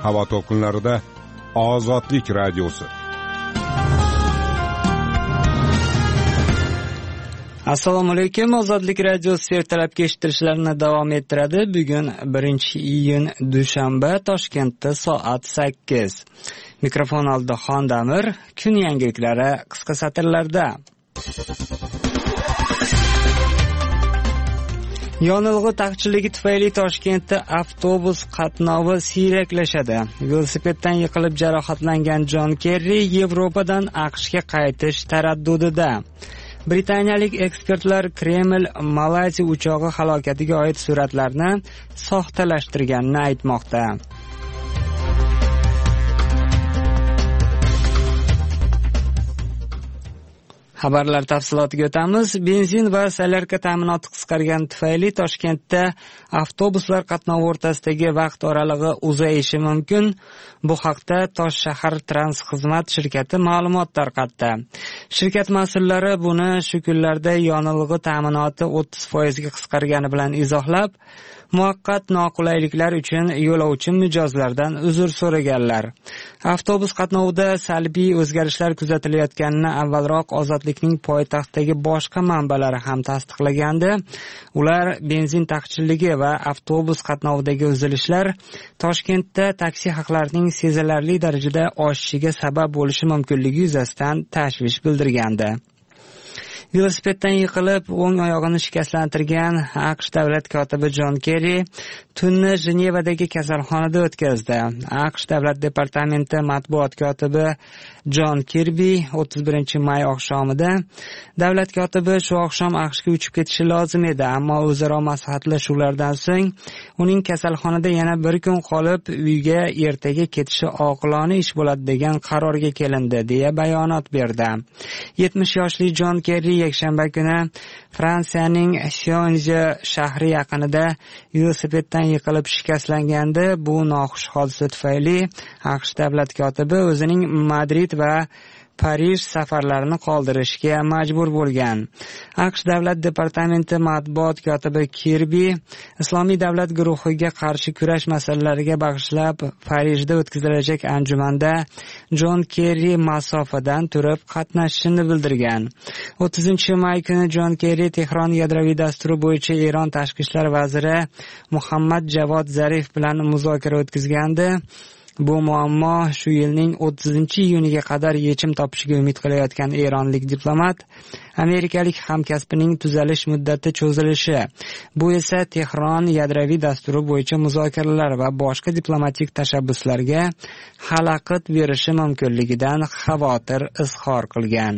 havo to'lqinlarida Ozodlik radiosi. Assalomu alaykum. Ozodlik radiosi ertalabki eshittirishlarni davom ettiradi. Bugun 1-iyun dushanba, Toshkentda soat 8. Mikrofon oldida Xondamir. Kun yangiliklari qisqa satrlarda. Yonilg'i taqchilligi tufayli Toshkentda avtobus qatnovi siyraklashadi. Velosipeddan yiqilib jarohatlangan Jon Kerri Yevropadan AQShga qaytish taraddudida. Britaniyalik ekspertlar Kreml Malayziya uchog'i halokatiga oid suratlarni soxtalashtirganini aytmoqda. Xabarlar tafsilotiga o'tamiz. Benzin va solyarka ta'minoti qisqargani tufayli Toshkentda avtobuslar qatnovi o'rtasidagi vaqt oralig'i uzayishi mumkin. Bu haqda Toshshahar Transxizmat shirkati ma'lumot tarqatdi. Shirkat mas'ullari buni shu kunlarda yonilg'i ta'minoti 30% ga qisqargani bilan izohlab, muvaqqat noqulayliklar uchun yo'lovchi mijozlardan uzr so'raganlar. Avtobus qatnovida salbiy o'zgarishlar kuzatilayotganini avvalroq Ozodlikning poytaxtdagi boshqa manbalari ham tasdiqlagandi. Ular benzin taqchilligi va avtobus qatnovidagi uzilishlar Toshkentda taksi haqlarining sezilarli darajada oshishiga sabab bo'lishi mumkinligi yuzasidan tashvish bildirgandi. Velosipeddan yiqilib, o'ng oyog'ini shikastlantirgan AQSh davlat kotibi Jon Kerri tunni Jenevadagi kasalxonada o'tkazdi. AQSh davlat departamenti matbuot kotibi Jon Kirbi 31-may oqshomida davlat kotibi shu oqshom AQShga uchib ketishi lozim edi, ammo o'zaro maslahatlashuvlardan so'ng uning kasalxonada yana bir kun qolib uyga ertaga ketishi oqilona ish bo'ladi degan qarorga kelindi, deya bayonot berdi. 70 yoshli Jon Kerri yakshanba kuni Fransiyaning Sionje shahri yaqinida velosipeddan yiqilib shikastlangandi. Bu noxush hodisa tufayli AQSh davlat kotibi o'zining Madrid va Parij safarlarini qoldirishga majbur bo'lgan. AQSh davlat departamenti matbuot kotibi Kirbi Islomiy davlat guruhiga qarshi kurash masalalariga bag'ishlab Parijda o'tkazilajak anjumanda Jon Kerri masofadan turib qatnashishini bildirgan. 30-may kuni Jon Kerri Tehron yadroviy dasturi bo'yicha Eron tashqi ishlar vaziri Muhammad Javod Zarif bilan muzokara o'tkazgandi. Bu muammo shu yilning 30-iyuniga qadar yechim topishiga umid qilayotgan eronlik diplomat amerikalik hamkasbining tuzalish muddati cho'zilishi. Bu esa Tehron yadroviy dasturi bo'yicha muzokaralar va boshqa diplomatik tashabbuslarga xalaqit berishi mumkinligidan xavotir izhor qilgan.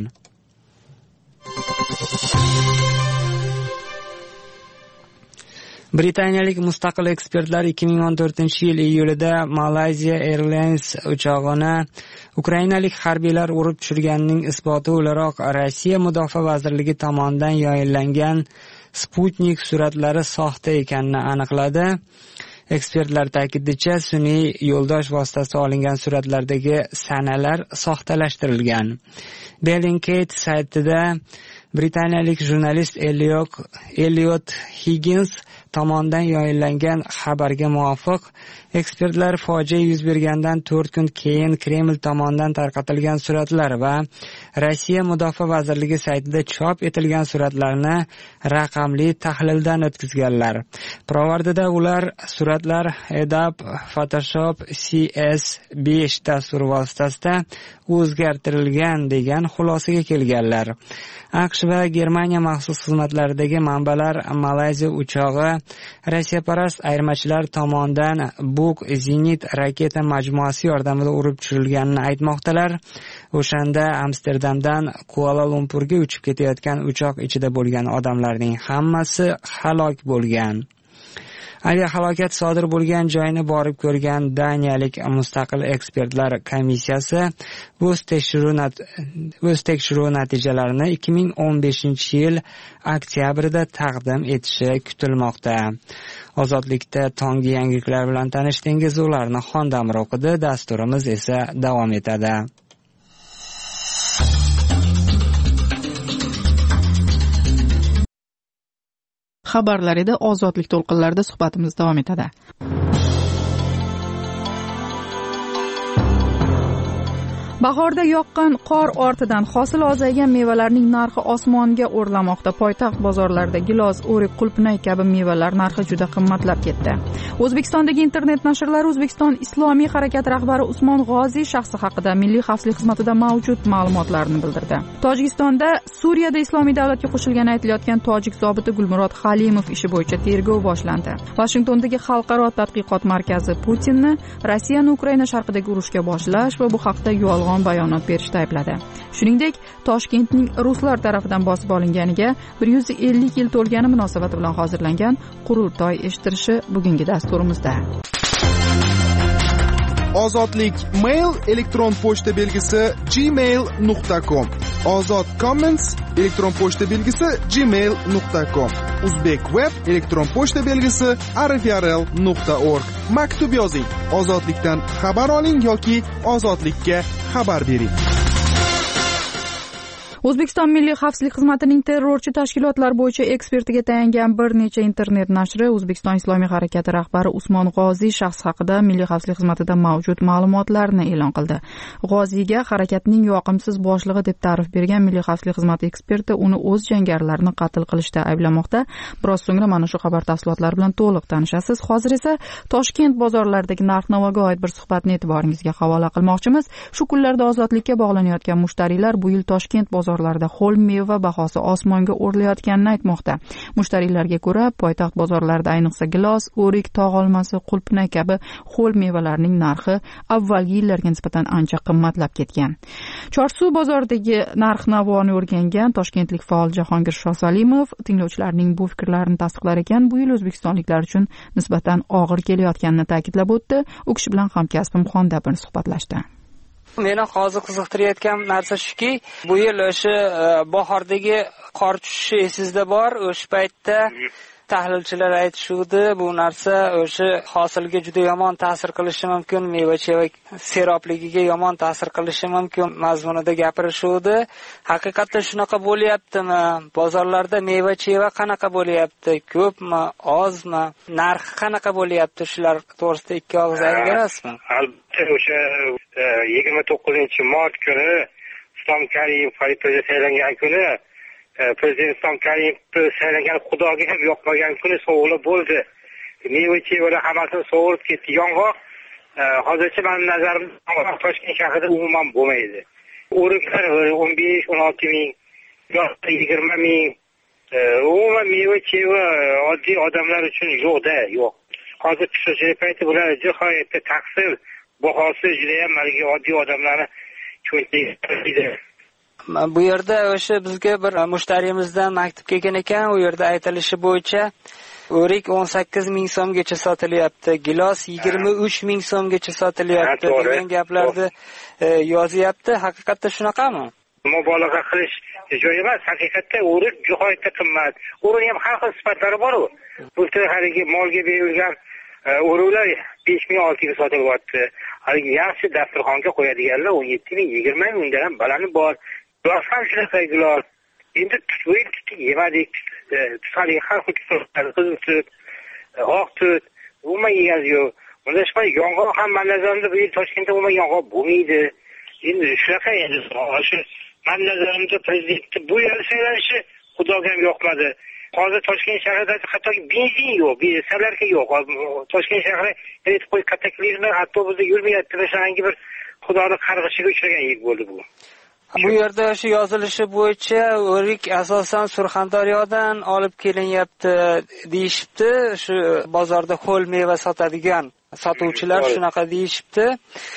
Britaniyalik mustaqil ekspertlar 2014-yil iyulida Malaysia Airlines uchog'ini ukrainalik harbiylar urib tushirganining isboti o'laroq Rossiya Mudofaa vazirligi tomonidan yoyinlangan Sputnik suratlari soxta ekanini aniqladi. Ekspertlar ta'kidlashicha, sun'iy yo'ldosh vositasida olingan suratlardagi sanalar soxtalashtirilgan. Bellingcat saytida britaniyalik jurnalist Elliot Higgins tomonidan yoyinlangan xabarga muvofiq, ekspertlar fojia yuz bergandan 4 kun keyin Kreml tomonidan tarqatilgan suratlar va Rossiya Mudofaa vazirligi saytida chop etilgan suratlarni raqamli tahlildan o'tkazganlar. Pirovardida ular suratlar Adobe Photoshop CS5 dasturi vositasida o'zgartirilgan degan xulosaga kelganlar. AQSh va Germaniya maxsus xizmatlaridagi manbalar Malayziya uchog'i Rossiyaparast ayirmachilar tomonidan Buk zenit raketa majmuasi yordamida urib tushirilganini aytmoqdalar. O'shanda Amsterdamdan Kuala-Lumpurga uchib ketayotgan uchoq ichida bo'lgan odamlarning hammasi halok bo'lgan. Aviahalokat sodir bo'lgan joyni borib ko'rgan Daniyalik mustaqil ekspertlar komissiyasi o'z tekshiruv natijalarini 2015-yil oktyabrida taqdim etishi kutilmoqda. Ozodlikda tonggi yangiliklar bilan tanishdingiz, ularni Xondamir o'qidi. Dasturimiz esa davom etadi. Xabarlar edi. Ozodlik to'lqinlarida suhbatimiz davom etadi. Bahorda yoqqan qor ortidan hosil ozaygan mevalarning narxi osmonga o'rlamoqda. Poytaxt bozorlarida gilos, o'rik, qulpnay kabi mevalar narxi juda qimmatlab ketdi. O'zbekistondagi internet nashrlari O'zbekiston Islomiy harakati rahbari Usmon G'oziy shaxsi haqida Milliy xavfsizlik xizmatida mavjud ma'lumotlarni bildirdi. Tojikistonda Suriyada Islomiy davlatga qo'shilgani aytilayotgan tojik zobiti Gulmurod Halimov ishi bo'yicha tergov boshlandi. Vashingtondagi xalqaro tadqiqot markazi Putinni Rossiyani Ukraina sharqidagi urushga boshlash va bu haqda yolg'on bayonot berishda aybladi. Shuningdek, Toshkentning ruslar tarafidan bosib olinganiga 150 yil to'lgani munosabati bilan hozirlangan qurultoy eshittirishi bugungi dasturimizda. Ozodlik mail elektron pochta belgisi gmail.com. Ozod comments elektron pochta belgisi gmail.com. Uzbek web elektron pochta belgisi rfrl.org. Maktub yozing, ozodlikdan xabar oling yoki ozodlikka xabar bering. O'zbekiston Milliy xavfsizlik xizmatining terrorchi tashkilotlar bo'yicha ekspertiga tayangan bir necha internet nashri O'zbekiston Islomiy harakati rahbari Usmon G'oziy shaxsi haqida Milliy xavfsizlik xizmatida mavjud ma'lumotlarni e'lon qildi. G'oziyga harakatning yoqimsiz boshlig'i deb ta'rif bergan Milliy xavfsizlik xizmati eksperti uni o'z jangarilarini qatl qilishda ayblamoqda. Biroz so'ngra mana shu xabar tafsilotlari bilan to'liq tanishasiz. Hozir esa Toshkent bozorlaridagi narx-navoga oid bir suhbatni e'tiboringizga havola qilmoqchimiz. Shu kunlarda ozodlikka bog'lanayotgan mushtariylar bu yil Toshkent bozorlarida ho'l meva bahosi osmonga o'rlayotganini aytmoqda. Mushtariylarga ko'ra, poytaxt bozorlarida ayniqsa gilos, o'rik, tog' olmasi, qulpnay kabi ho'l mevalarning narxi avvalgi yillarga nisbatan ancha qimmatlab ketgan. Chorsu bozoridagi narx-navoni o'rgangan toshkentlik faol Jahongir Shosalimov tinglovchilarning bu fikrlarini tasdiqlar ekan, bu yil o'zbekistonliklar uchun nisbatan og'ir kelayotganini ta'kidlab o'tdi. U kishi bilan hamkasbim Xondabir suhbatlashdi. Meni hozir qiziqtirayotgan narsa shuki, bu yil o'sha bahordagi qor tushishi esingizda bor. O'sha paytda tahlilchilar aytishuvdi, bu narsa o'sha hosilga juda yomon ta'sir qilishi mumkin, meva-cheva serobligiga yomon ta'sir qilishi mumkin mazmunida gapirishuvdi. Haqiqatda shunaqa bo'lyaptimi? Bozorlarda meva-cheva qanaqa bo'lyapti? Ko'pmi, ozmi? Narxi qanaqa bo'lyapti? Shular to'g'risida ikki og'iz aytganasizmi? Albatta, o'sha 29-mart kuni Islom Karimov farishtaga saylangan kuni, Prezident Islom Karimov saylangan Xudoga ham yoqmagan kuni sovuqlar bo'ldi. Meva-chevalar hammasini sovurib ketdi. Yong'oq hozircha mening nazarimda Toshkent shahrida umuman bo'lmaydi. O'riklar 15-16 ming, 20 ming. Umuman meva-cheva oddiy odamlar uchun yo'q-da, yo'q. Hozir tushirish payti bular nihoyatda taqsir bahosi juda ham oddiy odamlarni cho'ntagiga. Bu yerda o'sha bizga bir mushtarimizdan maktub kelgan ekan, u yerda aytilishi bo'yicha o'rik 18 ming so'mgacha sotilyapti, gilos 23 ming so'mgacha sotilyapti degan gaplarni yozyapti. Haqiqatda shunaqami? Mubolag'a qilish joyi emas, haqiqatda o'rik nihoyatda qimmat. O'rik ham har xil sifatlari bor-ku. Bu haligi molga berilgan o'riklar 5 ming 6 ming sotilyapti. Haligi yaxshi dasturxonga qo'yadiganlar 17 ming 20 ming undan ham balani bor. Gilos ham shunaqa gilos. Endi tut yemadik. Haligi har xil tutlar, qizil tut, oq tut, umuman yegazi yo'q. Unda shunday yong'oq ham men nazarimda bu yil Toshkentda umuman yong'oq bo'lmaydi. Endi shunaqa endi shu men nazarimda prezidentni bu yil saylanishi Xudoga ham yoqmadi. Hozir Toshkent shahrida hattoki benzin yo'q, sarlarka yo'q. Toshkent shahri eritib qo'yib kataklarni avtobusda yurmayapti. O'shanga bir Xudoning qarg'ishiga uchragan yil bo'ldi bu. Bu yerda shu yozilishi bo'yicha o'rik asosan Surxondaryodan olib kelinyapti deyishibdi. Shu bozorda ho'l meva sotadigan sotuvchilar shunaqa deyishibdi.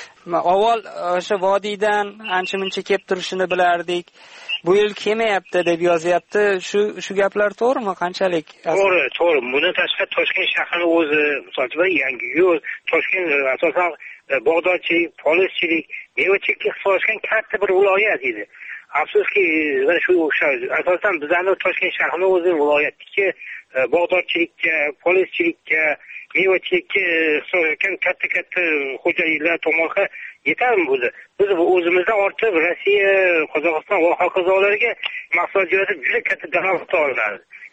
Avval o'sha vodiydan ancha-muncha kelib turishini bilardik. Bu yil kelmayapti deb yozyapti. Shu gaplar to'g'rimi? Qanchalik? To'g'ri. Bundan tashqari Toshkent shahrining o'zi, masalan, yangi yo'l, Toshkent asosan bog'dorchilik, polizchilik, meva-chevaga ixtisoslashgan katta bir viloyat edi. Afsuski, mana shu asosan bizning Toshkent shahrining o'zi viloyatdagi bog'dorchilikka, polizchilikka, meva-chevaga ixtisoslashgan katta xo'jaliklar tomonidan yetarmi bo'ldi. Biz o'zimizdan ortib Rossiya, Qozog'iston va hokazolarga mahsulot jo'natib juda katta daromad olinadi.